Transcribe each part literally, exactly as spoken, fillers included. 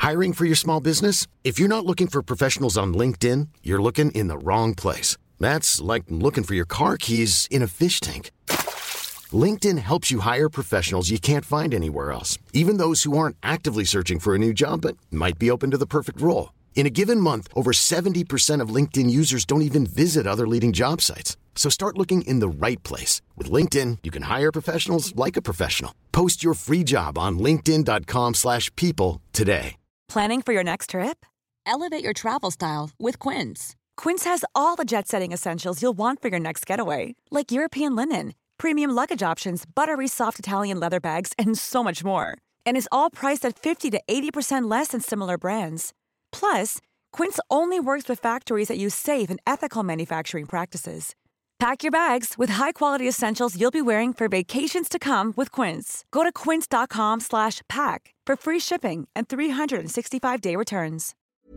Hiring for your small business? If you're not looking for professionals on LinkedIn, you're looking in the wrong place. That's like looking for your car keys in a fish tank. LinkedIn helps you hire professionals you can't find anywhere else, even those who aren't actively searching for a new job but might be open to the perfect role. In a given month, over seventy percent of LinkedIn users don't even visit other leading job sites. So start looking in the right place. With LinkedIn, you can hire professionals like a professional. Post your free job on linkedin.com slash people today. Planning for your next trip? Elevate your travel style with Quince. Quince has all the jet-setting essentials you'll want for your next getaway, like European linen, premium luggage options, buttery soft Italian leather bags, and so much more. And is all priced at fifty to eighty percent less than similar brands. Plus, Quince only works with factories that use safe and ethical manufacturing practices. Pack your bags with high-quality essentials you'll be wearing for vacations to come with Quince. Go to quince.com slash pack for free shipping and three sixty-five day returns.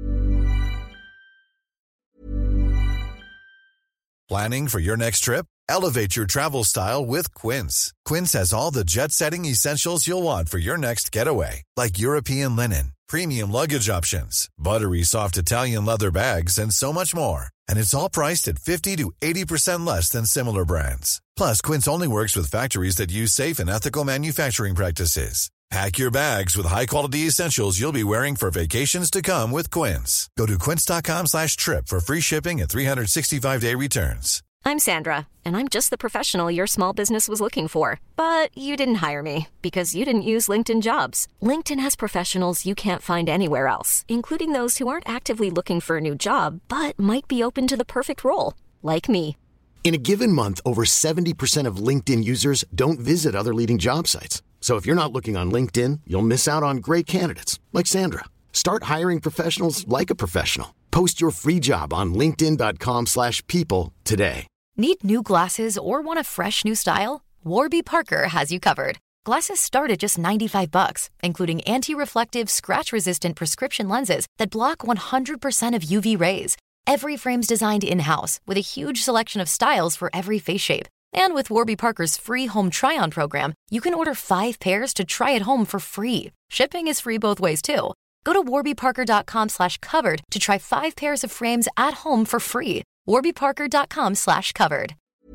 Planning for your next trip? Elevate your travel style with Quince. Quince has all the jet-setting essentials you'll want for your next getaway, like European linen, premium luggage options, buttery soft Italian leather bags, and so much more. And it's all priced at fifty to eighty percent less than similar brands. Plus, Quince only works with factories that use safe and ethical manufacturing practices. Pack your bags with high-quality essentials you'll be wearing for vacations to come with Quince. Go to quince.com slash trip for free shipping and three sixty-five day returns. I'm Sandra, and I'm just the professional your small business was looking for. But you didn't hire me because you didn't use LinkedIn Jobs. LinkedIn has professionals you can't find anywhere else, including those who aren't actively looking for a new job, but might be open to the perfect role, like me. In a given month, over seventy percent of LinkedIn users don't visit other leading job sites. So if you're not looking on LinkedIn, you'll miss out on great candidates like Sandra. Start hiring professionals like a professional. Post your free job on linkedin.com slash people today. Need new glasses or want a fresh new style? Warby Parker has you covered. Glasses start at just ninety-five bucks, including anti-reflective, scratch-resistant prescription lenses that block one hundred percent of U V rays. Every frame's designed in-house with a huge selection of styles for every face shape. And with Warby Parker's free home try-on program, you can order five pairs to try at home for free. Shipping is free both ways, too. Go to warbyparker.com slash covered to try five pairs of frames at home for free. warbyparker.com slash covered.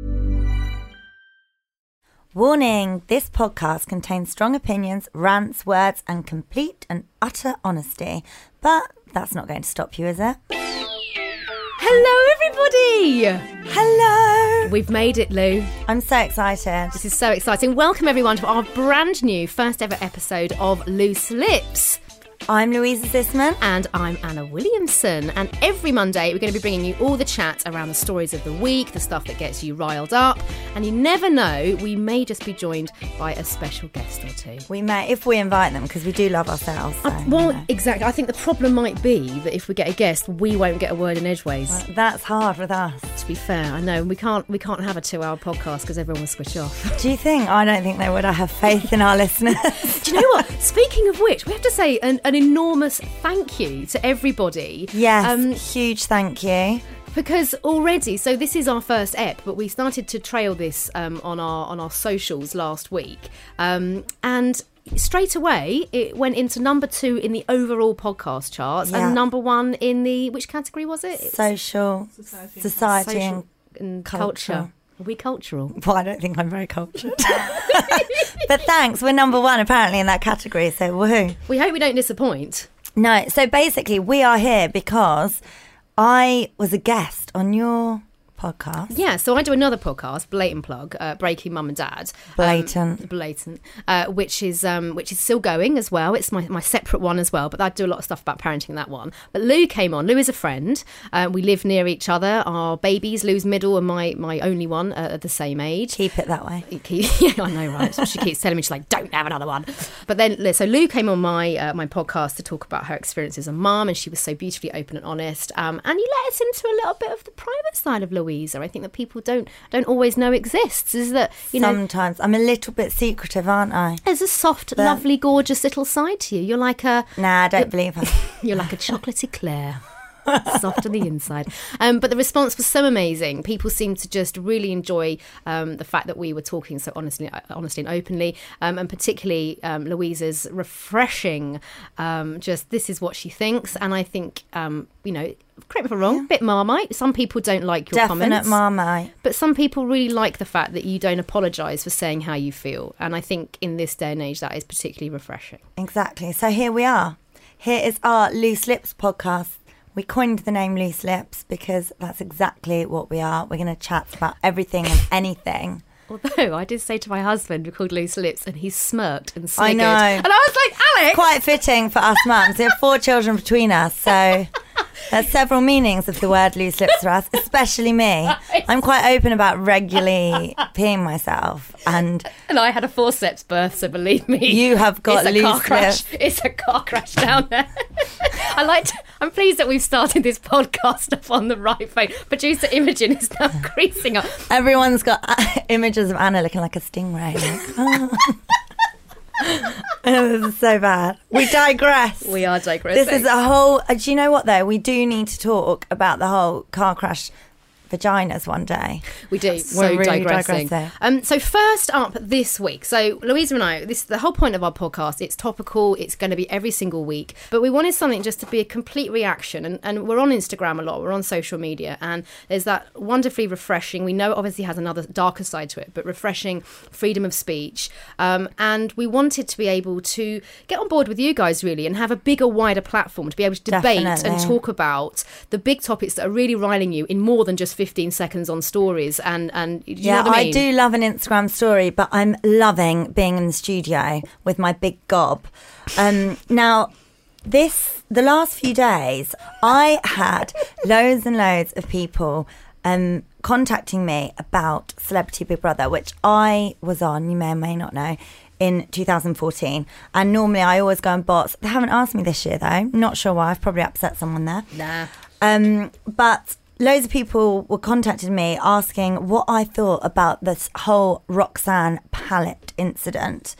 Warning, this podcast contains strong opinions, rants, words, and complete and utter honesty. But that's not going to stop you, is it? Hello, everybody! Hello! We've made it, Lou. I'm so excited. This is so exciting. Welcome, everyone, to our brand new first ever episode of Loose Lips. I'm Louisa Zisman. And I'm Anna Williamson. And every Monday, we're going to be bringing you all the chat around the stories of the week, the stuff that gets you riled up. And you never know, we may just be joined by a special guest or two. We may, if we invite them, because we do love ourselves. So, uh, well, you know. Exactly. I think the problem might be that if we get a guest, we won't get a word in edgeways. Well, that's hard with us. To be fair, I know. We can't, we can't have a two-hour podcast because everyone will switch off. Do you think? I don't think they would. I have faith in our listeners. Do you know what? Speaking of which, we have to say an, an enormous thank you to everybody. Yes, um, huge thank you. Because already, so this is our first ep, but we started to trail this um, on our on our socials last week, um, and straight away it went into number two in the overall podcast charts, yeah. And number one in the, which category was it? Social, society, society Social and, and culture. culture. Are we cultural? Well, I don't think I'm very cultured. But thanks, we're number one apparently in that category, so woohoo. We hope we don't disappoint. No, so basically we are here because I was a guest on your podcast. Yeah, so I do another podcast, blatant plug, uh, Breaking Mum and Dad. Blatant. Um, blatant, uh, which is um, which is still going as well. It's my, my separate one as well, but I do a lot of stuff about parenting in that one. But Lou came on. Lou is a friend. Uh, we live near each other. Our babies, Lou's middle and my, my only one, uh, are the same age. Keep it that way. Yeah, I know, right? So she keeps telling me, she's like, don't have another one. But then, so Lou came on my uh, my podcast to talk about her experience as a mum, and she was so beautifully open and honest. Um, and you let us into a little bit of the private side of Louisa. I think that people don't don't always know exists. Is that, you know, sometimes I'm a little bit secretive, aren't I? There's a soft, but lovely, gorgeous little side to you. You're like a nah, I don't believe her. You're like a chocolatey Claire. Soft on the inside. Um, but the response was so amazing. People seemed to just really enjoy um, the fact that we were talking so honestly, honestly and openly, um, and particularly um, Louisa's refreshing, um, just this is what she thinks. And I think, um, you know, correct me if I'm wrong, yeah. bit Marmite. Some people don't like your Definite comments. Marmite. But some people really like the fact that you don't apologise for saying how you feel. And I think in this day and age, that is particularly refreshing. Exactly. So here we are. Here is our Loose Lips podcast. We coined the name Loose Lips because that's exactly what we are. We're going to chat about everything and anything. Although I did say to my husband, we're called Loose Lips, and he smirked and sniggered. I know. And I was like, Alex! Quite fitting for us mums. We have four children between us, so there's several meanings of the word loose lips for us, especially me. I'm quite open about regularly peeing myself. And and I had a forceps birth, so believe me. You have got it's loose a car crash. lips. It's a car crash down there. I like to, I'm pleased that we've started this podcast off on the right vein. Producer Imogen is now creasing up. Everyone's got uh, images of Anna looking like a stingray. Like, oh. Oh, this is so bad. We digress. We are digressing. This is a whole... Uh, do you know what, though? We do need to talk about the whole car crash vaginas one day. We do. We're so really digressing. digressing. Um, so first up this week, so Louisa and I, this is the whole point of our podcast. It's topical. It's going to be every single week. But we wanted something just to be a complete reaction. And, and we're on Instagram a lot. We're on social media. And there's that wonderfully refreshing, we know it obviously has another darker side to it, but refreshing freedom of speech. Um, and we wanted to be able to get on board with you guys, really, and have a bigger, wider platform to be able to debate Definitely. and talk about the big topics that are really riling you in more than just fifteen seconds on stories. And, and do you yeah, know what I mean? I do love an Instagram story, but I'm loving being in the studio with my big gob. Um, now, this the last few days, I had loads and loads of people um, contacting me about Celebrity Big Brother, which I was on, you may or may not know, in two thousand fourteen. And normally I always go on bots. They haven't asked me this year, though. Not sure why. I've probably upset someone there. Nah. Um, but... Loads of people were contacting me asking what I thought about this whole Roxanne Pallet incident.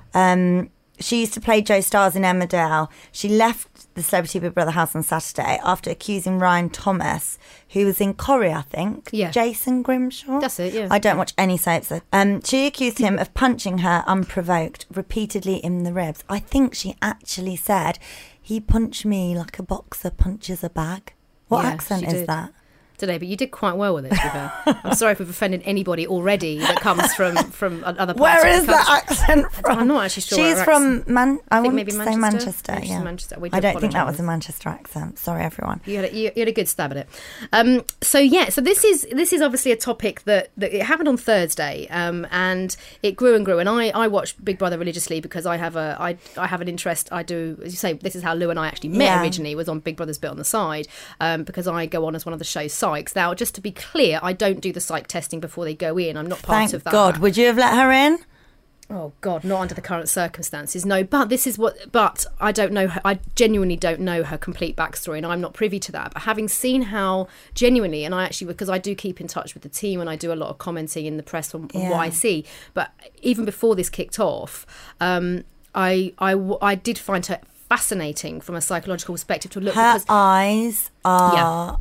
Um, she used to play Jo Stars in Emmerdale. She left the Celebrity Big Brother house on Saturday after accusing Ryan Thomas, who was in Corrie, I think. Yeah. Jason Grimshaw. That's it, yeah. I don't watch any soaps. Um, she accused him of punching her unprovoked repeatedly in the ribs. I think she actually said, he punched me like a boxer punches a bag. What Yeah, accent she is did. that? Today, but you did quite well with it, to be fair. I'm sorry if we've offended anybody already that comes from, from other parts Where of is the country. that accent from? I'm not actually sure. She's where her from Man. I, I think want maybe to Manchester. say Manchester. Maybe she's Yeah, Manchester. We do I don't think that apologise. was a Manchester accent. Sorry, everyone. You had, a, you, you had a good stab at it. Um, so yeah, so this is this is obviously a topic that, that it happened on Thursday, um, and it grew and grew. And I, I watch Big Brother religiously because I have a I, I have an interest. I do, as you say, this is how Lou and I actually met Yeah. originally. Was on Big Brother's Bit on the Side, um, because I go on as one of the show's psychs. Now, just to be clear, I don't do the psych testing before they go in. I'm not part Thank of that. God. Would you have let her in? Oh God, not under the current circumstances. No, but this is what. But I don't know. Her, I genuinely don't know her complete backstory, and I'm not privy to that. But having seen how genuinely, and I actually, because I do keep in touch with the team, and I do a lot of commenting in the press on, on Yeah. what I see. But even before this kicked off, um, I, I, I did find her fascinating from a psychological perspective to look. Her because, eyes are. Yeah.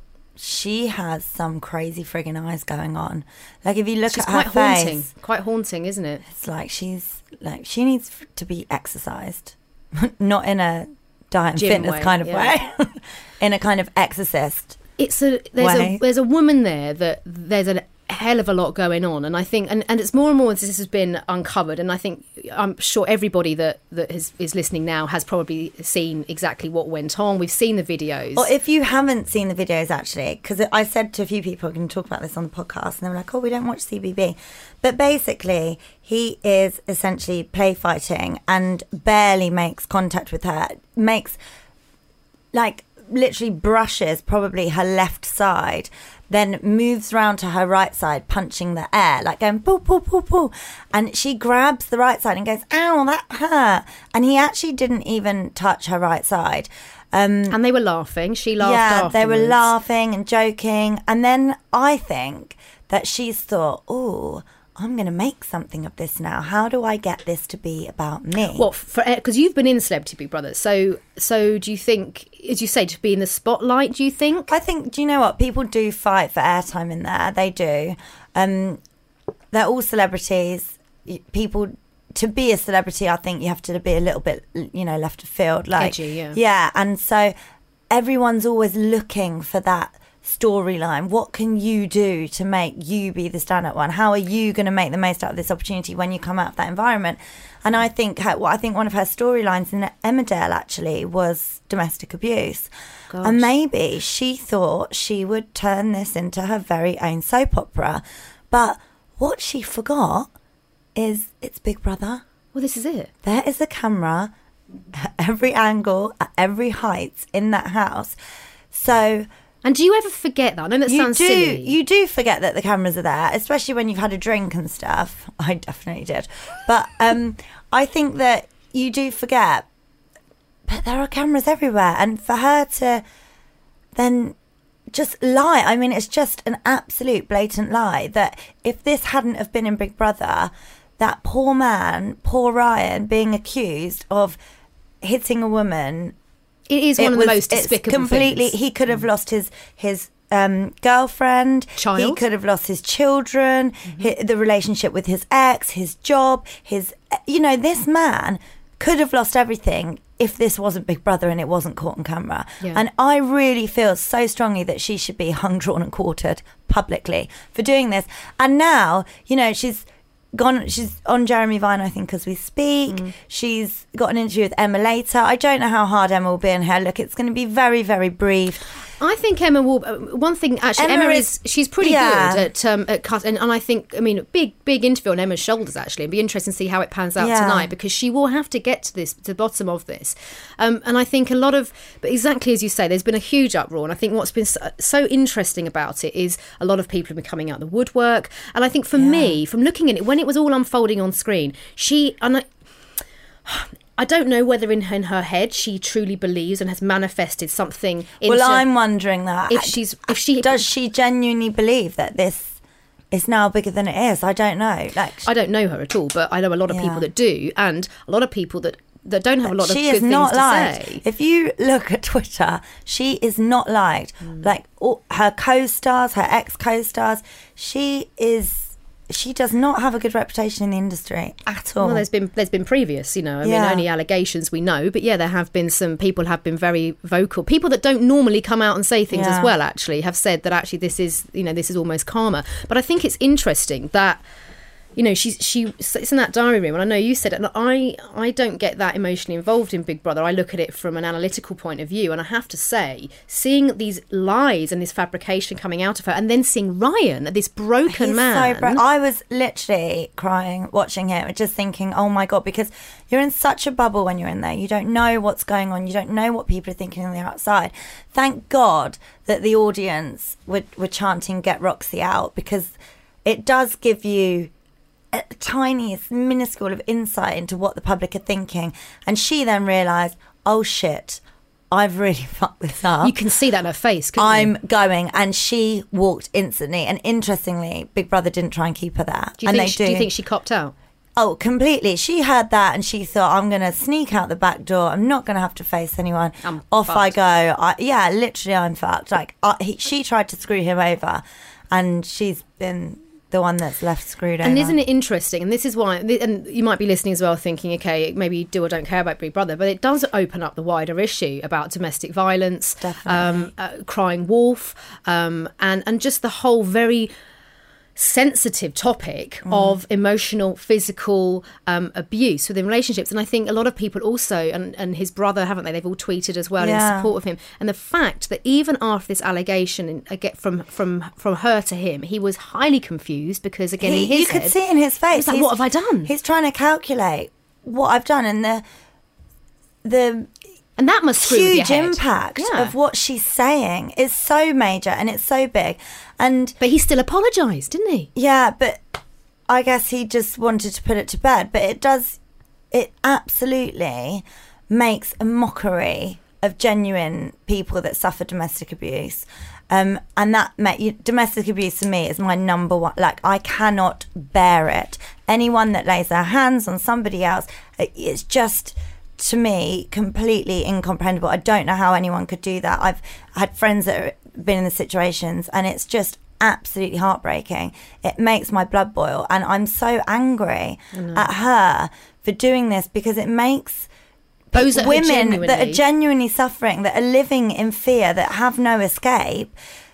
She has some crazy friggin' eyes going on. Like if you look She's at her quite face, haunting. Quite haunting, isn't it? it's like she's like she needs to be exercised, not in a diet and Gym fitness way, kind of yeah. way, in a kind of exorcist. It's a there's way. a there's a woman there that there's a hell of a lot going on, and I think and, and it's more and more as this has been uncovered, and I think I'm sure everybody that that is, is listening now has probably seen exactly what went on. We've seen the videos. Or if you haven't seen the videos, actually, because I said to a few people, I can talk about this on the podcast, and they were like, oh, we don't watch C B B. But basically, he is essentially play fighting and barely makes contact with her, makes, like, literally brushes probably her left side, then moves round to her right side, punching the air, like going poo, poo, poo, poo. And she grabs the right side and goes, ow, that hurt. And he actually didn't even touch her right side. Um, and they were laughing. She laughed yeah, afterwards. they were laughing and joking. And then I think that she's thought, oh, I'm going to make something of this now. How do I get this to be about me? Well, because you've been in Celebrity Big Brother, so so do you think, as you say, to be in the spotlight, do you think? I think, do you know what? People do fight for airtime in there. They do. Um, they're all celebrities. People, to be a celebrity, I think you have to be a little bit, you know, left of field. Like, edgy, yeah. Yeah, and so everyone's always looking for that storyline. What can you do to make you be the stand-up one? How are you going to make the most out of this opportunity when you come out of that environment? And I think her, well, I think one of her storylines in Emmerdale actually was domestic abuse. Gosh. And maybe she thought she would turn this into her very own soap opera. But what she forgot is it's Big Brother. Well, this is it. There is a camera at every angle, at every height in that house. So... And do you ever forget that? I know that you sounds do, silly. You do forget that the cameras are there, especially when you've had a drink and stuff. I definitely did. But um, I think that you do forget. But there are cameras everywhere. And for her to then just lie, I mean, it's just an absolute blatant lie that if this hadn't have been in Big Brother, that poor man, poor Ryan, being accused of hitting a woman... It is one it of was, the most despicable completely, things. He could have lost his his um, girlfriend. Child. He could have lost his children, Mm-hmm. hi the relationship with his ex, his job, his... You know, this man could have lost everything if this wasn't Big Brother and it wasn't caught on camera. Yeah. And I really feel so strongly that she should be hung, drawn and quartered publicly for doing this. And now, you know, she's... gone she's on Jeremy Vine, I think, as we speak. Mm. She's got an interview with Emma later. I don't know how hard Emma will be in her look. It's going to be very, very brief. I think Emma will. Uh, one thing, actually, Emma Emma, is- is she's pretty yeah. good at um, at cut, and, and I think, I mean, big big interview on Emma's shoulders. Actually, it'd be interesting to see how it pans out Yeah. tonight, because she will have to get to this to the bottom of this. Um, and I think a lot of, but exactly as you say, there's been a huge uproar, and I think what's been so, so interesting about it is a lot of people have been coming out the woodwork. And I think for Yeah. me, from looking at it when it was all unfolding on screen, she and I. I don't know whether in her, in her head she truly believes and has manifested something. Into, Well, I'm wondering that. if she's if she Does she genuinely believe that this is now bigger than it is? I don't know. Like, I don't know her at all, but I know a lot of Yeah. people that do, and a lot of people that, that don't have a lot of she good is things not to liked. say. If you look at Twitter, she is not liked. Mm. Like all, her co-stars, her ex co-stars, she is. She does not have a good reputation in the industry at all. Well, there's been there's been previous, you know. I Yeah. mean, only allegations we know, but yeah, there have been some people have been very vocal. People that don't normally come out and say things Yeah. as well, actually, have said that actually this is, you know, this is almost karma. But I think it's interesting that, you know, she's she sits in that diary room, and I know you said it, and I I don't get that emotionally involved in Big Brother. I look at it from an analytical point of view, and I have to say, seeing these lies and this fabrication coming out of her, and then seeing Ryan, this broken He's man. so bro- I was literally crying watching him, just thinking, oh my God, because you're in such a bubble when you're in there. You don't know what's going on. You don't know what people are thinking on the outside. Thank God that the audience were, were chanting, "Get Roxy out," because it does give you a tiniest, minuscule of insight into what the public are thinking. And she then realised, oh shit, I've really fucked this up. You can see that in her face, couldn't I'm you? going, and she walked instantly. And interestingly, Big Brother didn't try and keep her there. Do you, and think they she, do. do you think she copped out? Oh, completely. She heard that and she thought, I'm going to sneak out the back door. I'm not going to have to face anyone. I'm Off fucked. I go. I, yeah, literally, I'm fucked. Like, I, he, she tried to screw him over, and she's been the one that's left screwed over. And isn't it interesting? And this is why, and you might be listening as well thinking, okay, maybe you do or don't care about Big Brother, but it does open up the wider issue about domestic violence, um, uh, crying wolf, um, and, and just the whole very sensitive topic Mm. of emotional, physical um, abuse within relationships. And I think a lot of people also, and, and his brother, haven't they? They've all tweeted as well Yeah. in support of him. And the fact that even after this allegation, and again, from from from her to him, he was highly confused because, again, He- in his you could head, see it in his face. he was like, He's- what have I done? He's trying to calculate what I've done, and the the And that must screw with your huge head. impact Yeah. of what she's saying is so major and it's so big. And But he still apologised, didn't he? yeah, but I guess he just wanted to put it to bed. But it does, it absolutely makes a mockery of genuine people that suffer domestic abuse. Um, and that met you, domestic abuse for me is my number one. Like, I cannot bear it. Anyone that lays their hands on somebody else, it's just, to me, completely incomprehensible. I don't know how anyone could do that. I've had friends that have been in the situations, and it's just absolutely heartbreaking. It makes my blood boil, and I'm so angry at her for doing this, because it makes Those that women genuinely... that are genuinely suffering, that are living in fear, that have no escape,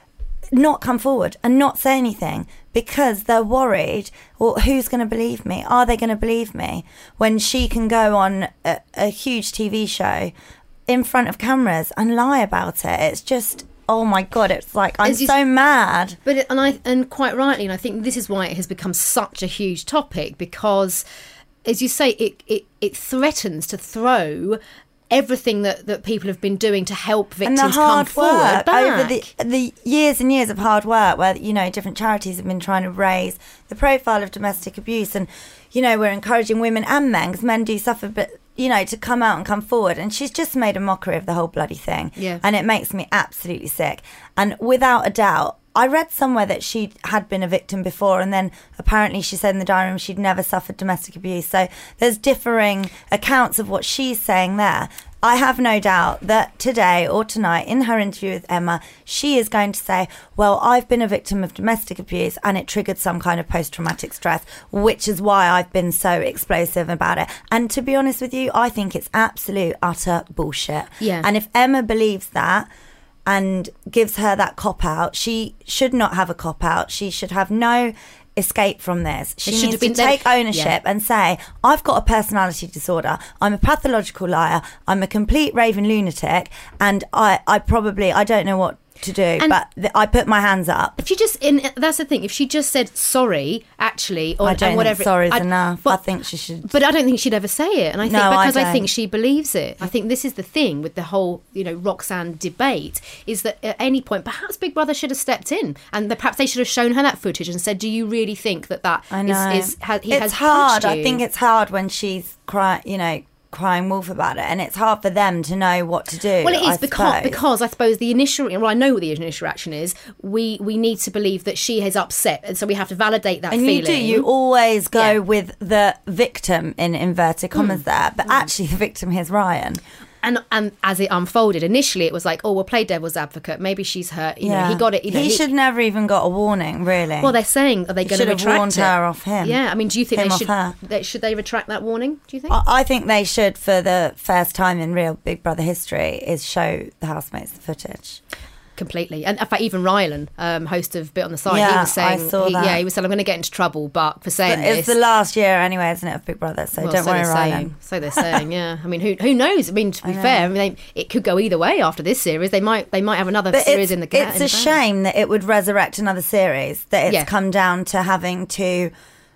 not come forward and not say anything because they're worried. Well, who's going to believe me? Are they going to believe me when she can go on a, a huge T V show in front of cameras and lie about it? It's just, oh my God, it's like, I'm you, so mad. But it, and I and quite rightly, and I think this is why it has become such a huge topic, because, as you say, it it, it threatens to throw everything that, that people have been doing to help victims and the hard come forward work back. over the the years and years of hard work, where, you know, different charities have been trying to raise the profile of domestic abuse, and, you know, we're encouraging women and men, because men do suffer, but, you know, to come out and come forward. And she's just made a mockery of the whole bloody thing. Yeah. And it makes me absolutely sick. And without a doubt, I read somewhere that she had been a victim before, and then apparently she said in the diary room she'd never suffered domestic abuse. So there's differing accounts of what she's saying there. I have no doubt that today or tonight, in her interview with Emma, she is going to say, well, I've been a victim of domestic abuse and it triggered some kind of post-traumatic stress, which is why I've been so explosive about it. And to be honest with you, I think it's absolute, utter bullshit. Yeah. And if Emma believes that and gives her that cop-out, she should not have a cop-out. She should have no escape from this. She It should needs have been to take them- ownership yeah. and say, I've got a personality disorder, I'm a pathological liar, I'm a complete raving lunatic, and I, I probably, I don't know what to do, And but th- I put my hands up. If she just, in that's the thing, if she just said sorry, actually, or I don't and whatever, think sorry's I'd- enough. but- I think she should. But I don't think she'd ever say it, and I think No, I because I, think don't. she believes it. I think this is the thing with the whole, you know, Roxanne debate, is that at any point, perhaps Big Brother should have stepped in, and the, perhaps they should have shown her that footage and said, "Do you really think that that I know. is, is ha, he it's has hard. punched you?" I think it's hard when she's crying, you know, crying wolf about it, and it's hard for them to know what to do. Well, it is I because suppose. because I suppose the initial. Well, I know what the initial reaction is. We we need to believe that she is upset, and so we have to validate that And feeling. you do, you always go Yeah. with the victim in inverted commas there, but actually the victim here's Ryan. And and as it unfolded, initially it was like, oh, we'll play devil's advocate. Maybe she's hurt. You know, he got it. You know, he, should never even got a warning, really. Well, they're saying, are they He going to should have retract warned it? her off him. Yeah, I mean, do you think Him they off should? her. They, should they retract that warning? Do you think? I, I think they should, for the first time in real Big Brother history, is show the housemates the footage. Completely. And in fact, even Rylan, um, host of Bit on the Side, he Yeah, was saying, I saw he, that. yeah, he was saying, I'm going to get into trouble, but for saying But it's this. the last year anyway, isn't it, of Big Brother? So Well, don't so worry, they're Ryan. saying. So they're saying, yeah. I mean, who who knows? I mean, to be fair, I mean, they, it could go either way after this series. They might they might have another But series it's, in the ga- it's in a the bag. shame that it would resurrect another series, that it's Yeah. come down to having to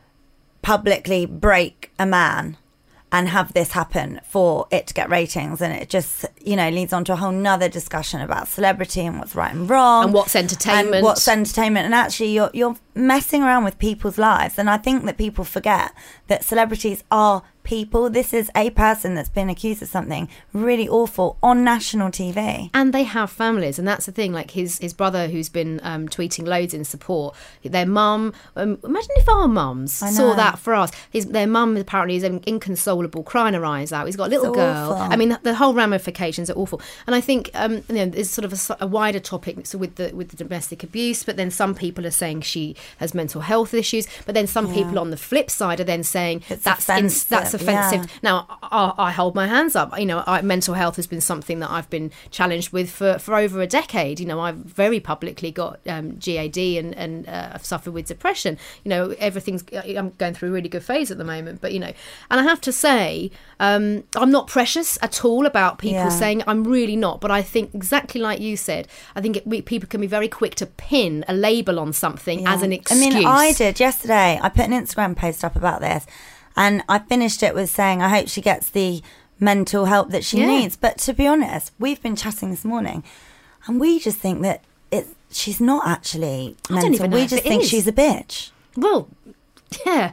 publicly break a man and have this happen for it to get ratings. And it just, you know, leads on to a whole nother discussion about celebrity and what's right and wrong. And what's entertainment. And what's entertainment. And actually, you're, you're messing around with people's lives. And I think that people forget that celebrities are people. This is a person that's been accused of something really awful on national T V. And they have families, and that's the thing. Like his his brother, who's been um, tweeting loads in support. Their mum. Um, imagine if our mums I saw know. that for us. His their mum apparently is inconsolable, crying her eyes out. He's got a little It's girl. awful. I mean, the, the whole ramifications are awful. And I think um, you know, there's sort of a, s- a wider topic so with the with the domestic abuse. But then some people are saying she has mental health issues. But then some people on the flip side are then saying It's that's offensive, that's offensive. yeah. Now, I, I hold my hands up. You know, I, mental health has been something that I've been challenged with for, for over a decade. You know, I've very publicly got um, G A D and, and uh, I've suffered with depression. You know, everything's, I'm going through a really good phase at the moment. But, you know, and I have to say, um, I'm not precious at all about people Yeah. saying, I'm really not. But I think exactly like you said, I think it, we, people can be very quick to pin a label on something as an excuse. I mean, I did yesterday. I put an Instagram post up about this, and I finished it with saying, I hope she gets the mental help that she Yeah. needs. But to be honest, we've been chatting this morning, and we just think that it, she's not actually I don't mental. even know We if just it think is. she's a bitch. Well, yeah.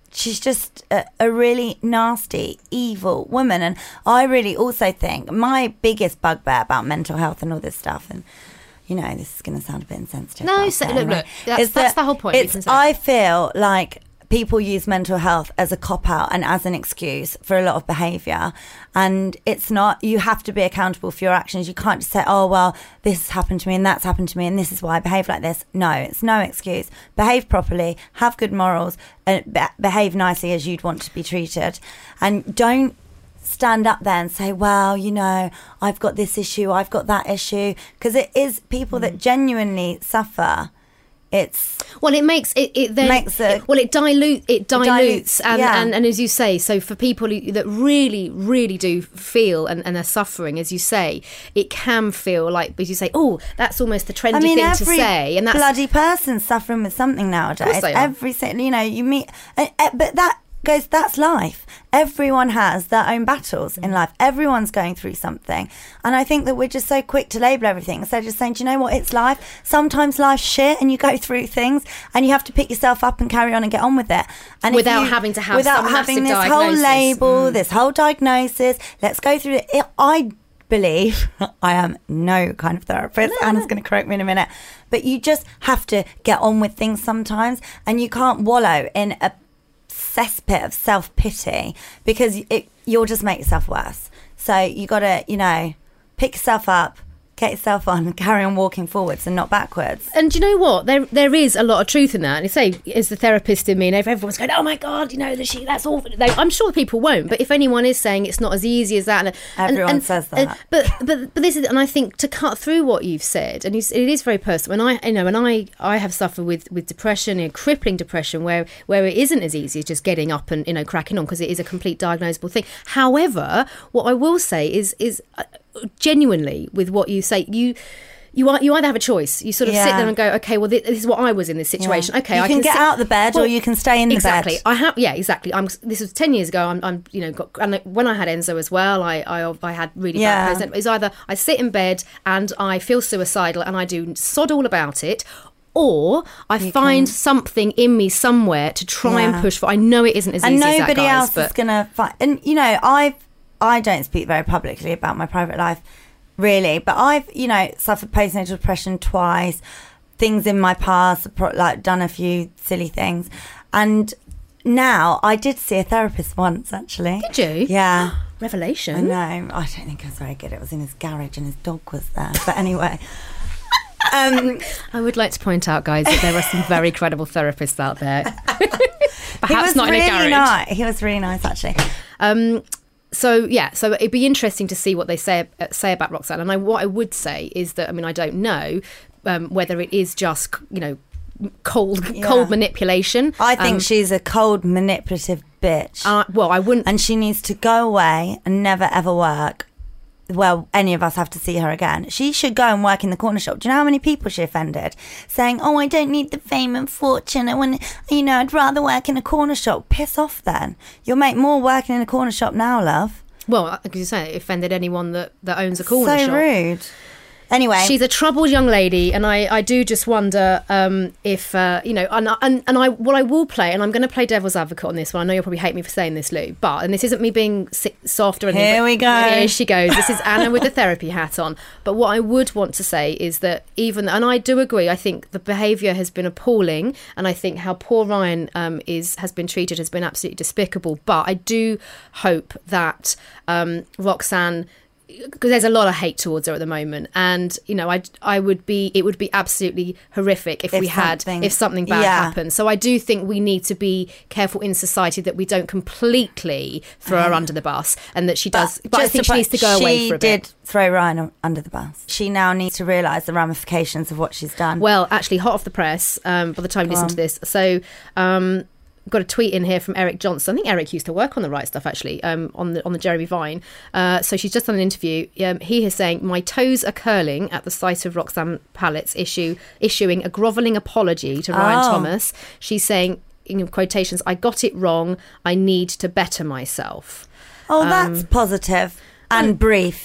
she's just a, a really nasty, evil woman. And I really also think my biggest bugbear about mental health and all this stuff, and you know, this is going to sound a bit insensitive. No, so, look, anyway, look, that's, that's the whole point. It's, I feel like people use mental health as a cop-out and as an excuse for a lot of behaviour. And it's not, you have to be accountable for your actions. You can't just say, oh, well, this has happened to me and that's happened to me and this is why I behave like this. No, it's no excuse. Behave properly, have good morals, and be- behave nicely as you'd want to be treated. And don't stand up there and say, well, you know, I've got this issue, I've got that issue. Because it is people mm. that genuinely suffer. It's well, it makes it. It then makes a, it, well, it dilute it dilutes, dilutes and, yeah. and and as you say, so for people who, that really, really do feel and, and are suffering, as you say, it can feel like, as you say, oh, that's almost the trendy I mean, thing to say, and that's bloody person suffering with something nowadays. Every you know, you meet, uh, uh, but that. goes, that's life. Everyone has their own battles in life. Everyone's going through something. And I think that we're just so quick to label everything. So just saying, do you know what, it's life. Sometimes life's shit and you go through things and you have to pick yourself up and carry on and get on with it. And without you, having to have without some having this massive whole diagnosis. label, mm. this whole diagnosis. Let's go through it. it I believe, I am no kind of therapist. No, Anna's no. going to correct me in a minute. But you just have to get on with things sometimes, and you can't wallow in a cesspit of self-pity, because it, you'll just make yourself worse. So you got to, you know, pick yourself up, get yourself on and carry on walking forwards and not backwards. And do you know what? There there is a lot of truth in that. And you say, as the therapist in me, and if everyone's going, oh my God, you know, that's awful. They, I'm sure people won't. But if anyone is saying it's not as easy as that. And, Everyone and, says that. And, but, but but this is, and I think to cut through what you've said, and you, it is very personal. And I, you know, and I, I have suffered with, with depression, you know, crippling depression, where, where it isn't as easy as just getting up and, you know, cracking on, because it is a complete diagnosable thing. However, what I will say is, is uh, genuinely with what you say, you you are you either have a choice. You sort of yeah. sit there and go, okay, well, this, this is what I was in this situation. Yeah. Okay, you I can, can get sit, out the bed, well, or you can stay in exactly. the bed. I have, yeah, exactly. I'm. This was ten years ago. I'm, I'm you know, got, and when I had Enzo as well, I, I, I had really yeah. bad present. It's either I sit in bed and I feel suicidal and I do sod all about it, or I you find can. something in me somewhere to try yeah. and push for. I know it isn't as and easy as that, nobody guys, else but is gonna find. And you know, I I don't speak very publicly about my private life, really, but I've, you know, suffered postnatal depression twice, things in my past, like done a few silly things. And now, I did see a therapist once, actually. Did you? Yeah. Revelation. I know. I don't think it was very good. It was in his garage and his dog was there. But anyway. Um, I would like to point out, guys, that there are some very credible therapists out there. Perhaps not really in a garage. Nice. He was really nice, actually. Um, so yeah, so it'd be interesting to see what they say uh, say about Roxanne. And I, what I would say is that, I mean, I don't know um, whether it is just, you know, cold yeah. cold manipulation. I think um, she's a cold, manipulative bitch. Uh, well, I wouldn't, and she needs to go away and never ever work. Well, any of us have to see her again. She should go and work in the corner shop. Do you know how many people she offended? Saying, oh, I don't need the fame and fortune. I want, you know, I'd rather work in a corner shop. Piss off then. You'll make more working in a corner shop now, love. Well, like you say, it offended anyone that, that owns a corner so shop. So rude. Anyway, she's a troubled young lady, and I, I do just wonder um, if uh, you know, and, and and I what I will play, and I'm going to play devil's advocate on this one. I know you'll probably hate me for saying this, Lou, but and this isn't me being soft or anything. Here we go. Here she goes. This is Anna with the therapy hat on. But what I would want to say is that even, and I do agree, I think the behaviour has been appalling, and I think how poor Ryan um, is has been treated has been absolutely despicable. But I do hope that um, Roxanne, because there's a lot of hate towards her at the moment, and you know, I I would be it would be absolutely horrific if, if we had if something bad yeah. happened. So I do think we need to be careful in society that we don't completely throw um, her under the bus, and that she does. But, but I think she needs to go away for a bit. She did throw Ryan under the bus. She now needs to realise the ramifications of what she's done. Well, actually, hot off the press. Um, by the time you listen to this, so. Um, got a tweet in here from Eric Johnson. I think Eric used to work on The Right Stuff, actually, um, on the on the Jeremy Vine. Uh, so she's just done an interview. Um, he is saying, my toes are curling at the sight of Roxanne Pallett's issue, issuing a grovelling apology to Ryan oh. Thomas. She's saying, in quotations, I got it wrong. I need to better myself. Oh, um, that's positive and briefed.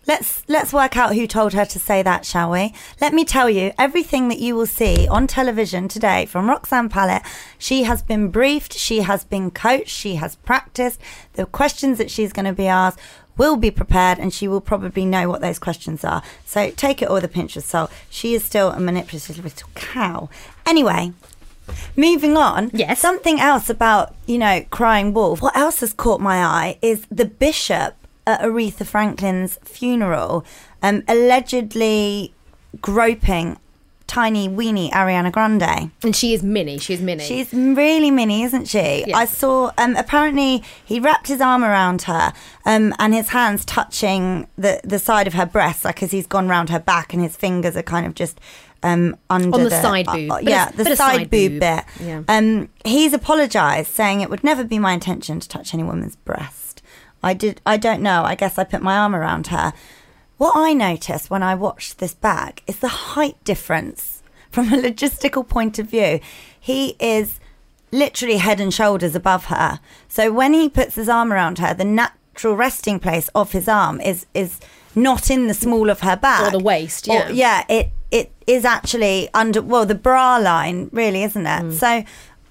Let's let's work out who told her to say that, shall we? Let me tell you, everything that you will see on television today from Roxanne Pallett, she has been briefed, she has been coached, she has practiced. The questions that she's going to be asked will be prepared, and she will probably know what those questions are. So take it all with a pinch of salt. She is still a manipulative little cow. Anyway, moving on. Yes. Something else about, you know, crying wolf. What else has caught my eye is the bishop at Aretha Franklin's funeral, um, allegedly groping tiny weenie Ariana Grande. And she is mini. She is mini. She's really mini, isn't she? Yeah. I saw, um, apparently he wrapped his arm around her um, and his hands touching the, the side of her breast, like as he's gone round her back, and his fingers are kind of just um, under on the, the side boob. Uh, yeah, the side, side boob, boob bit. Yeah. Um, he's apologised, saying it would never be my intention to touch any woman's breast. I did. I don't know. I guess I put my arm around her. What I noticed when I watched this back is the height difference from a logistical point of view. He is literally head and shoulders above her. So when he puts his arm around her, the natural resting place of his arm is is not in the small of her back. Or the waist, yeah. Or, yeah, it, it is actually under, well, the bra line, really, isn't it? Mm. So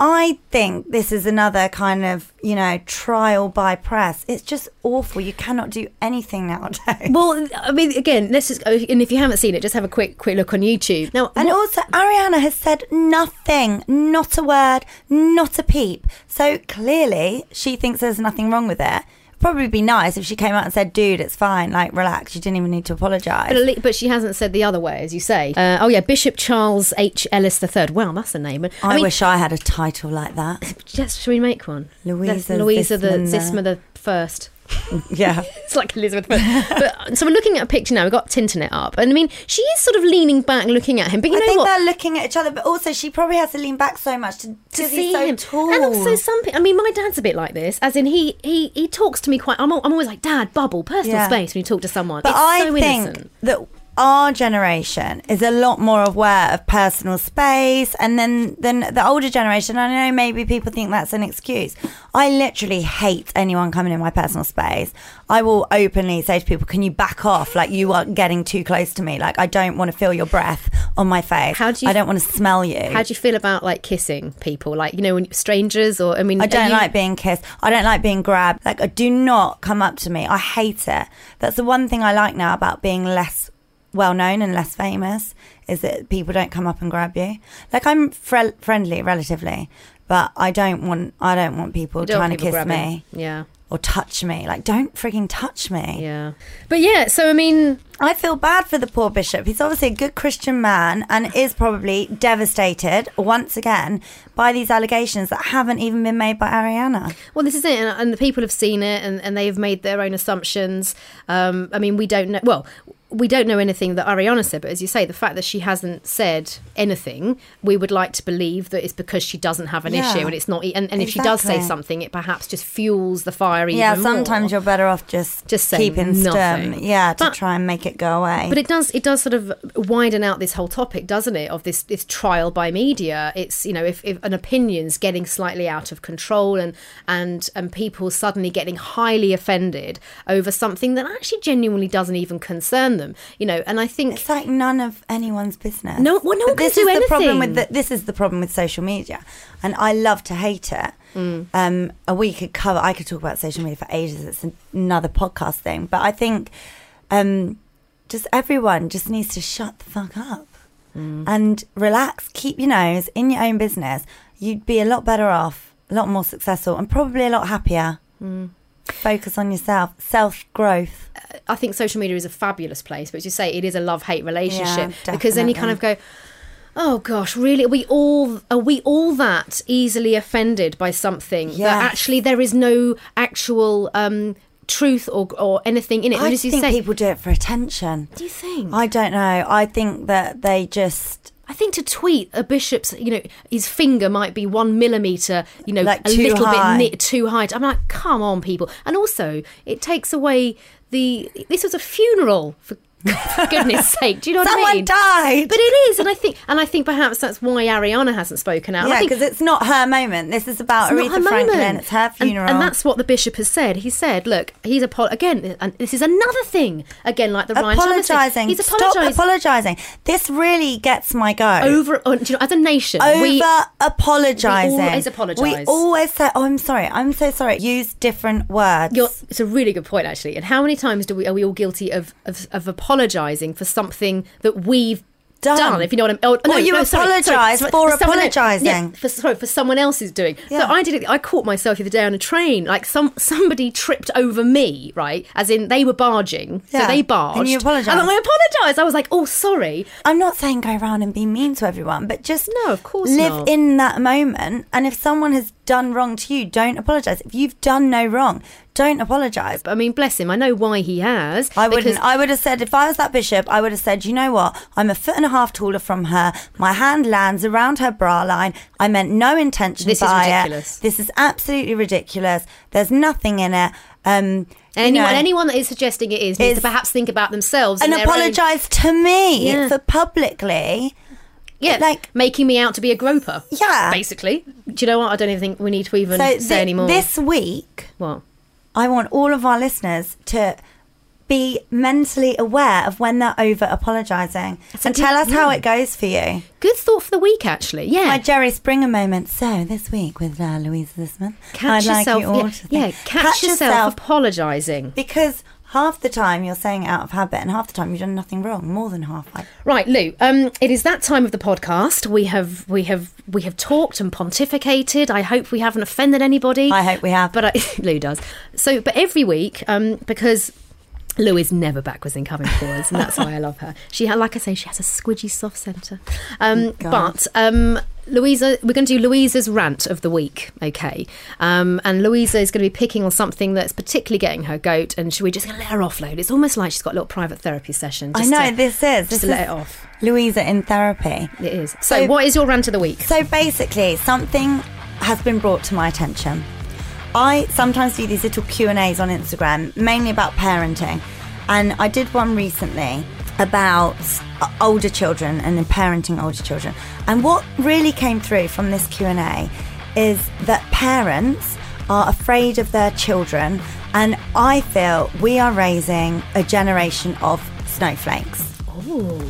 I think this is another kind of, you know, trial by press. It's just awful. You cannot do anything nowadays. Well, I mean, again, let's just, and if you haven't seen it, just have a quick quick look on YouTube. Now, and what, also, Ariana has said nothing, not a word, not a peep. So clearly, she thinks there's nothing wrong with it. Probably be nice if she came out and said, dude, it's fine, like, relax, you didn't even need to apologise. But, but she hasn't said the other way, as you say. Uh, oh yeah, Bishop Charles H. Ellis the Third. Well, that's a name. I, I mean, wish I had a title like that. Just, should we make one? Louisa, Louisa the Zisman, Zisma the First. Yeah. It's like Elizabeth. But, so we're looking at a picture now. We've got Tinternet up. And I mean, she is sort of leaning back looking at him. But you I know think what? they're looking at each other, but also she probably has to lean back so much to, to see he's so him. tall. And also some people, I mean, my dad's a bit like this, as in he he, he talks to me quite, I'm, I'm always like, Dad, bubble, personal Yeah. space when you talk to someone. But it's I so think innocent. that our generation is a lot more aware of personal space, and then then the older generation, I know maybe people think that's an excuse. I literally hate anyone coming in my personal space. I will openly say to people, can you back off? Like, you are getting too close to me. Like, I don't want to feel your breath on my face. How do you, I don't want to smell you. How do you feel about, like, kissing people? Like, you know, when strangers, or, I mean... I don't you... like being kissed. I don't like being grabbed. Like, do not come up to me. I hate it. That's the one thing I like now about being less well known and less famous, is that people don't come up and grab you. Like, I'm fre- friendly relatively, but I don't want I don't want people don't trying want people to kiss grabbing. me. Yeah. Or touch me. Like, don't frigging touch me. Yeah. But yeah, so I mean, I feel bad for the poor bishop. He's obviously a good Christian man and is probably devastated once again by these allegations that haven't even been made by Ariana. Well, this is it, and, and the people have seen it, and, and they've made their own assumptions. Um, I mean, we don't know. Well, we don't know anything that Ariana said, but as you say, the fact that she hasn't said anything, we would like to believe that it's because she doesn't have an Yeah. issue, and it's not. And, and if she does say Exactly. something, it perhaps just fuels the fire even Yeah, more. sometimes you're better off just, Just saying keeping nothing. stum. Yeah, to But- try and make it go away. But it does it does sort of widen out this whole topic, doesn't it, of this, this trial by media. It's, you know, if, if an opinion's getting slightly out of control, and, and and people suddenly getting highly offended over something that actually genuinely doesn't even concern them, you know, and I think... It's like none of anyone's business. No, well, no one But this can do is the problem anything. with the, this is the problem with social media, and I love to hate it. Mm. Um, and we could cover. I could talk about social media for ages. It's another podcast thing, but I think um, just everyone just needs to shut the fuck up mm. and relax. Keep your nose in your own business. You'd be a lot better off, a lot more successful, and probably a lot happier. Mm. Focus on yourself, self-growth. I think social media is a fabulous place, but as you say, it is a love-hate relationship, Yeah, because then you kind of definitely. go, oh gosh, really? Are we all are we all that easily offended by something Yes. that actually there is no actual um, truth or or anything in it? I And as you think say, people do it for attention. do you think? I don't know. I think that they just... I think to tweet a bishop's, you know, his finger might be one millimetre, you know, Like a too little high. bit ni- too high. I'm like, come on, people. And also, it takes away the... This was a funeral, for For goodness sake, do you know what Someone I mean? died. But it is, and I think, and I think perhaps that's why Ariana hasn't spoken out. Yeah, because it's not her moment. This is about It's not Aretha her Franklin. moment. It's her funeral. And, and that's what the bishop has said. He said, look, he's apo- again, and this is another thing, again, like the Ryan Thomas thing. apologising. He's Stop apologising. apologising. This really gets my goat. Over, oh, do you know, as a nation, Over we, apologising. we always apologise. We always say, oh, I'm sorry, I'm so sorry. Use different words. You're, it's a really good point, actually. And how many times do we are we all guilty of of, of apologising for something that we've done? Done. If you know what I mean. Oh, no, Or you no, sorry, apologise sorry, for someone else- apologising. Yeah, for, sorry, for someone else's doing. Yeah. So I did it. I caught myself the other day on a train. Like some somebody tripped over me, right? As in they were barging, Yeah. so they barged. And you apologised. And I apologised. I was like, oh, sorry. I'm not saying go around and be mean to everyone, but just No, of course live not. in that moment. And if someone has done wrong to you, don't apologise. If you've done no wrong, don't apologise. I mean, bless him. I know why he has. I wouldn't. because- I would have said, if I was that bishop, I would have said, you know what? I'm a foot and a half taller from her. My hand lands around her bra line. I meant no intention This is by ridiculous. it. This is absolutely ridiculous. There's nothing in it. Um, you Anyone, know, anyone that is suggesting it is needs is- to perhaps think about themselves and their own- apologise to me Yeah. for publicly. Yeah, like- making me out to be a groper. Yeah. Basically. Do you know what? I don't even think we need to even So say thi- anymore. this week, What? I want all of our listeners to be mentally aware of when they're over apologising and a tell good- us how yeah. it goes for you. Good thought for the week, actually. Yeah. My Jerry Springer moment. So this week with uh, Louise Lisman, catch I'd yourself. like you all yeah, to think- yeah, catch, yourself, apologising. because half the time you're saying it out of habit, and half the time you've done nothing wrong. More than half. Like, Right, Lou. Um, it is that time of the podcast. We have, we have, we have talked and pontificated. I hope we haven't offended anybody. I hope we have. But I, Lou does. So, but every week, um, because Lou is never backwards in coming forwards, and that's why I love her. She, ha- like I say, she has a squidgy soft centre. Um, God. but um, Louisa, we're going to do Louisa's rant of the week, okay? Um, and Louisa is going to be picking on something that's particularly getting her goat, and should we just let her offload? It's almost like she's got a little private therapy session. I just know to- this is just this to is let it off. Louisa in therapy. It is. So, So- what is your rant of the week? So basically, something has been brought to my attention. I sometimes do these little Q and A's on Instagram, mainly about parenting. And I did one recently about uh, older children and then parenting older children. And what really came through from this Q and A is that parents are afraid of their children. And I feel we are raising a generation of snowflakes. Ooh.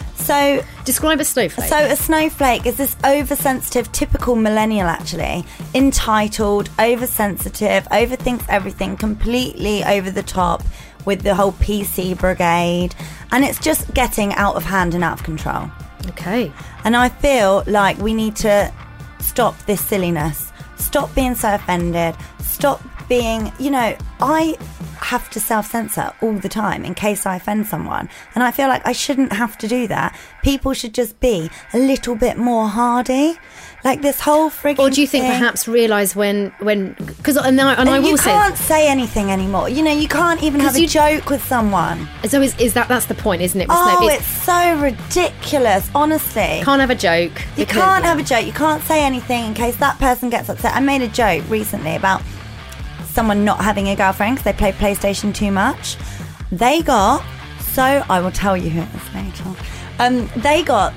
So Describe a snowflake. So a snowflake is this oversensitive, typical millennial actually, entitled, oversensitive, overthinks everything, completely over the top with the whole P C brigade, and it's just getting out of hand and out of control. Okay. And I feel like we need to stop this silliness, stop being so offended, stop being, you know, I have to self-censor all the time in case I offend someone, and I feel like I shouldn't have to do that. People should just be a little bit more hardy, like this whole frigging Or do you think thing. perhaps realise when, when, because and, I- and I And will you say, can't say anything anymore. You know, you can't even have a you- joke with someone. so is, is that, that's the point, isn't it? with Oh, snow- it's so ridiculous, honestly. can't have a joke. You because- can't have a joke. You can't say anything in case that person gets upset. I made a joke recently about someone not having a girlfriend because they play PlayStation too much. They got so I will tell you who it is later. Um, they got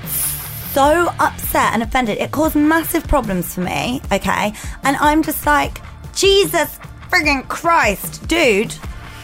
so upset and offended. It caused massive problems for me. Okay, and I'm just like, Jesus friggin' Christ, dude.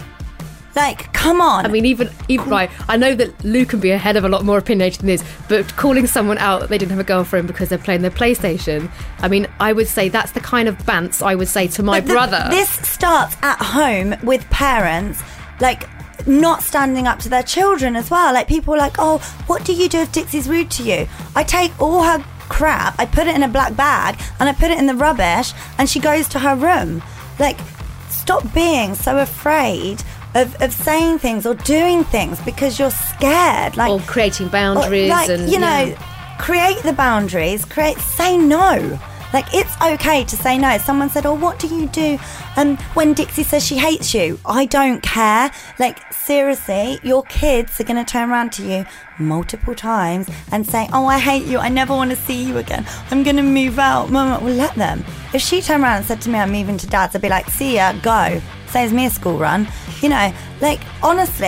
Like, come on. I mean, even, even right, I know that Lou can be a hell of a lot more opinionated than this, but calling someone out that they didn't have a girlfriend because they're playing their PlayStation, I mean, I would say that's the kind of bants I would say to my But the- brother. This starts at home with parents, like, not standing up to their children as well. Like, people are like, oh, what do you do if Dixie's rude to you? I take all her crap, I put it in a black bag, and I put it in the rubbish, and she goes to her room. Like, stop being so afraid of, of saying things or doing things because you're scared. Like, or creating boundaries. or, like, and you know, yeah. create the boundaries, create, say no. Like, it's okay to say no. Someone said, oh, what do you do um, when Dixie says she hates you? I don't care. Like, seriously, your kids are going to turn around to you multiple times and say, oh, I hate you. I never want to see you again. I'm going to move out. Mama, well, let them. If she turned around and said to me, I'm moving to Dad's, I'd be like, see ya, go. Saves me a school run. You know, like, honestly,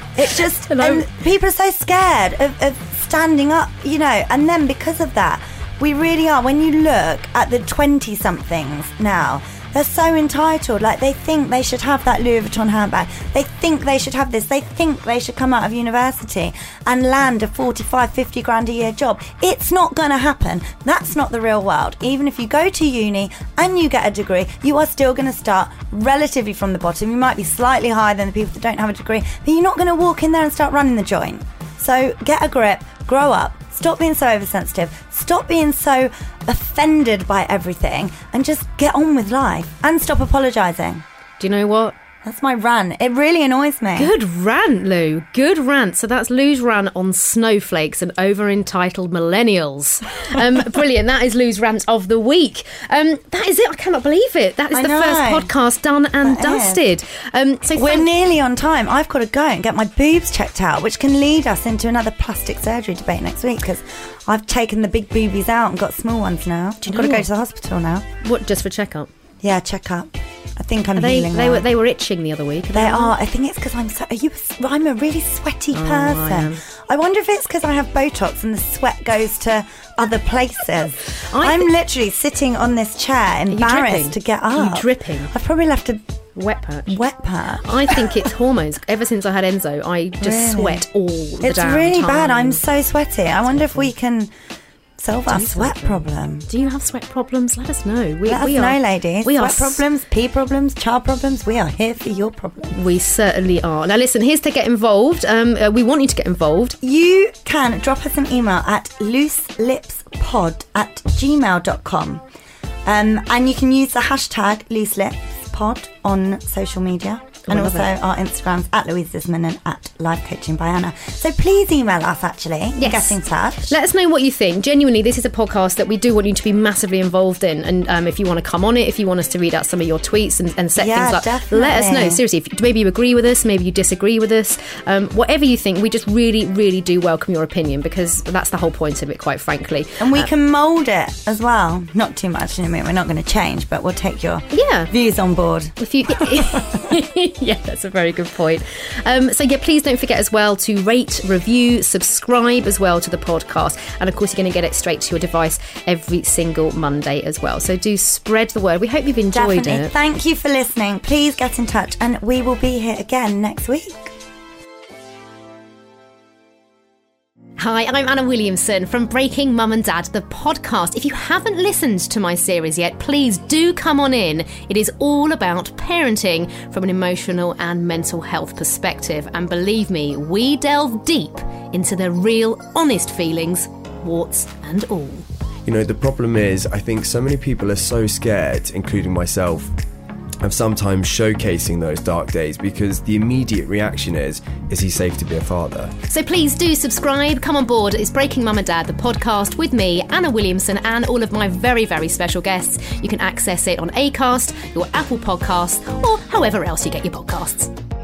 It just, and people are so scared of, of standing up, you know, and then because of that, we really are. When you look at the twenty-somethings now, they're so entitled. Like, they think they should have that Louis Vuitton handbag. They think they should have this. They think they should come out of university and land a forty-five, fifty grand a year job. It's not going to happen. That's not the real world. Even if you go to uni and you get a degree, you are still going to start relatively from the bottom. You might be slightly higher than the people that don't have a degree, but you're not going to walk in there and start running the joint. So get a grip, grow up, stop being so oversensitive, stop being so offended by everything, and just get on with life and stop apologising. Do you know what? That's my rant. It really annoys me. Good rant, Lou. Good rant. So that's Lou's rant on snowflakes and over-entitled millennials. Um, brilliant. That is Lou's rant of the week. Um, that is it. I cannot believe it. That is I the know. first podcast done and That dusted. Um, so We're thank- nearly on time. I've got to go and get my boobs checked out, which can lead us into another plastic surgery debate next week, because I've taken the big boobies out and got small ones now. Do you I've got to know go what? to the hospital now. What, just for checkup? Yeah, check up. I think I'm They, healing they, now. were, they were itching the other week. They are. I think it's because I'm so. Are you? I'm a really sweaty Oh, I person. am. I, wonder if it's because I have Botox and the sweat goes to other places. I I'm thi- literally sitting on this chair, you embarrassed dripping? to get Are you up. dripping? I've probably left a Wet patch. wet patch. I think it's hormones. Ever since I had Enzo, I just Really? sweat all the It's damn really time. bad. I'm so sweaty. I wonder if we can solve our Do sweat something. problem. Do you have sweat problems? Let us know. We, Let we us are, know, ladies. We sweat are s- problems, pee problems, child problems. We are here for your problems. We certainly are. Now, listen, here's to get involved. Um, uh, we want you to get involved. You can drop us an email at looselipspod at gmail dot com. Um, and you can use the hashtag looselipspod on social media. Oh, And I love also it. our Instagrams at Louise Zisman and at Life Coaching by Anna. So please email us, actually. Yes. Get in touch. Let us know what you think. Genuinely, this is a podcast that we do want you to be massively involved in. And um, if you want to come on it, if you want us to read out some of your tweets and, and set Yeah, things up, definitely. let us know. Seriously, if maybe you agree with us, maybe you disagree with us, um, whatever you think, we just really, really do welcome your opinion, because that's the whole point of it, quite frankly. And we Um, can mould it as well. Not too much. I mean, we're not going to change, but we'll take your Yeah. views on board. If you, yeah, that's a very good point. Um, so yeah, please don't forget as well to rate, review, subscribe as well to the podcast, and of course you're going to get it straight to your device every single Monday as well. So do spread the word. We hope you've enjoyed Definitely. it. Thank you for listening. Please get in touch, and we will be here again next week. Hi, I'm Anna Williamson from Breaking Mum and Dad, the podcast. If you haven't listened to my series yet, please do come on in. It is all about parenting from an emotional and mental health perspective. And believe me, we delve deep into the real, honest feelings, warts and all. You know, the problem is, I think so many people are so scared, including myself, of sometimes showcasing those dark days, because the immediate reaction is, is he safe to be a father? So please do subscribe, come on board. It's Breaking Mum and Dad, the podcast with me, Anna Williamson, and all of my very, very special guests. You can access it on Acast, your Apple Podcasts, or however else you get your podcasts.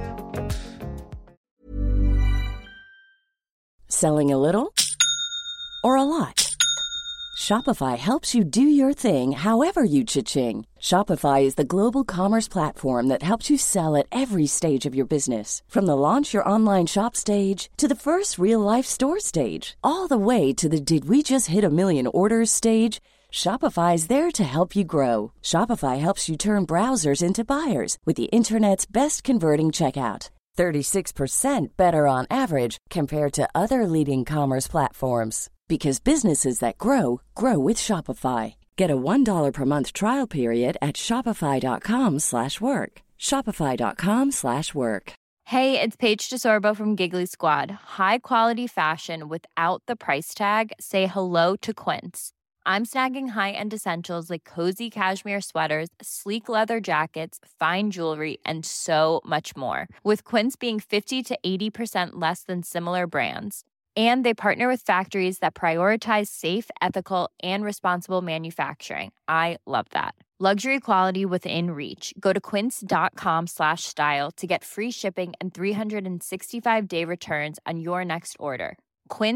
Selling a little or a lot? Shopify helps you do your thing however you cha-ching. Shopify is the global commerce platform that helps you sell at every stage of your business. From the launch your online shop stage to the first real life store stage, all the way to the did we just hit a million orders stage. Shopify is there to help you grow. Shopify helps you turn browsers into buyers with the internet's best converting checkout. thirty-six percent better on average compared to other leading commerce platforms. Because businesses that grow, grow with Shopify. Get a one dollar per month trial period at shopify.com slash work. Shopify.com slash work. Hey, it's Paige DeSorbo from Giggly Squad. High quality fashion without the price tag. Say hello to Quince. I'm snagging high-end essentials like cozy cashmere sweaters, sleek leather jackets, fine jewelry, and so much more. With Quince being fifty to eighty percent less than similar brands. And they partner with factories that prioritize safe, ethical, and responsible manufacturing. I love that. Luxury quality within reach. Go to quince.com slash style to get free shipping and three sixty-five day returns on your next order.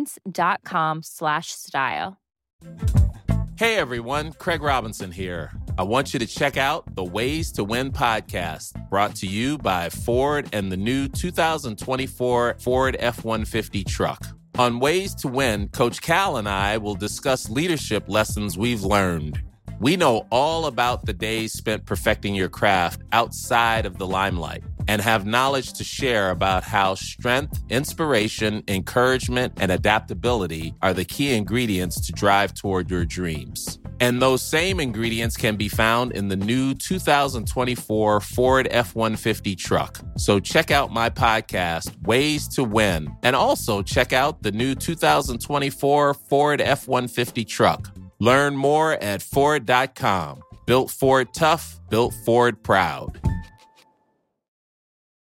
Quince.com slash style. Hey everyone, Craig Robinson here. I want you to check out the Ways to Win podcast, brought to you by Ford and the new two thousand twenty-four Ford F one fifty truck. On Ways to Win, Coach Cal and I will discuss leadership lessons we've learned. We know all about the days spent perfecting your craft outside of the limelight and have knowledge to share about how strength, inspiration, encouragement, and adaptability are the key ingredients to drive toward your dreams. And those same ingredients can be found in the new two thousand twenty-four Ford F one fifty truck. So check out my podcast, Ways to Win, and also check out the new two thousand twenty-four Ford F one fifty truck. Learn more at Ford dot com. Built Ford tough, built Ford proud.